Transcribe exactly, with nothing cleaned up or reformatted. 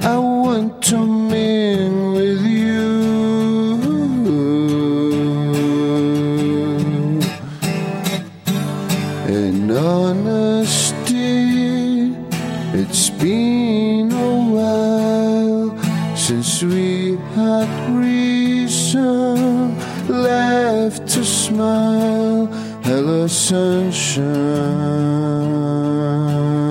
I want to meet with you. In honesty, it's been a while since we had reason left to smile. Hello, sunshine.